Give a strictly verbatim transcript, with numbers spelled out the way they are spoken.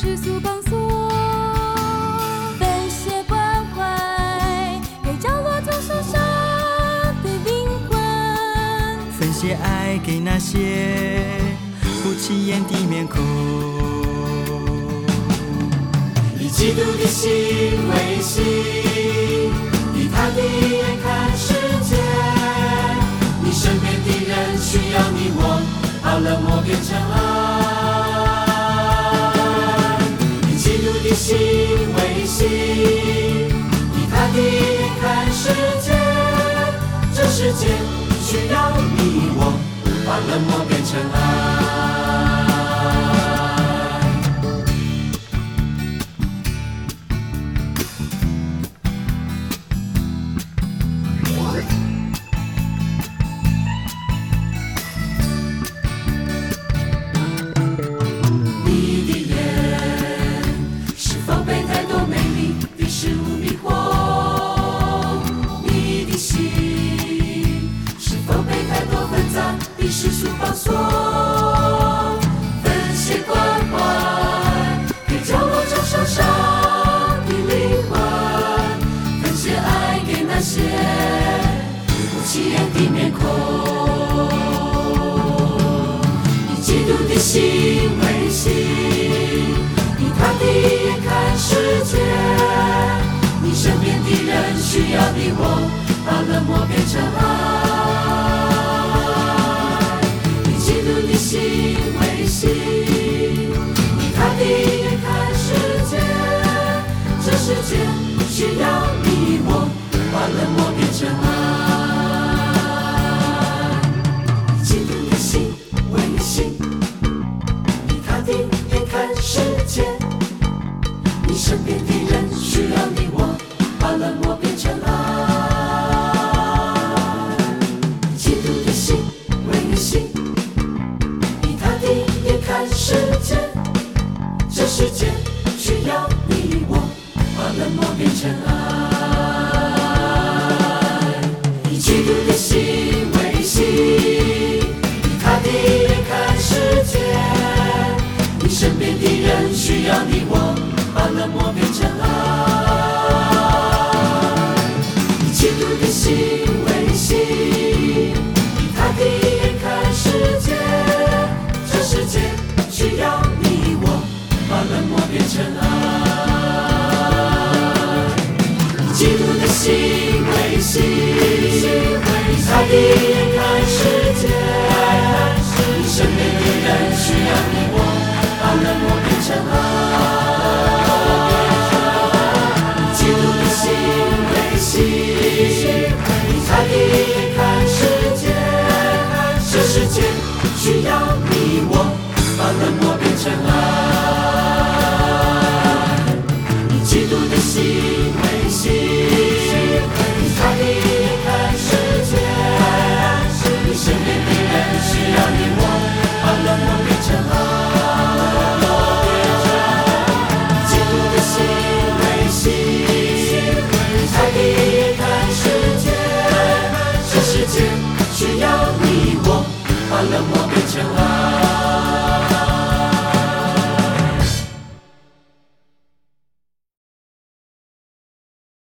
世俗绑锁，分血关怀，给角落中受伤的灵魂， 分些爱给那些不起眼的面孔。 以基督的心为心，以他的眼看世界。你身边的人需要你我，把冷漠变成爱。以基督的心为心，以他的眼看世界。这世界需要你我，把冷漠变成爱。世俗绑锁，分些关怀，给角落中受伤的灵魂，分些爱给那些不起眼的面孔。以基督的心为心，以他的眼看世界。你身边的人需要你我，把冷漠变成爱。心为心，以他的眼看世界。这世界需要你我，把冷漠变成爱。以基督的心为心，以他的眼看世界。你身边的人需要你我，把冷漠变成爱。以基督的心为心。看世界，这世界需要你我，把冷漠变成爱。以基督的心为心，以他的眼看世界。你身边的人需要你我，把冷漠变成爱。以基督的心为心，以他的眼看世界。这世界需要你我，把冷漠变成爱。以基督的心为心，以他的眼看世界。你身边的人需要你我，把冷漠变成爱。以基督的心为心，以他的眼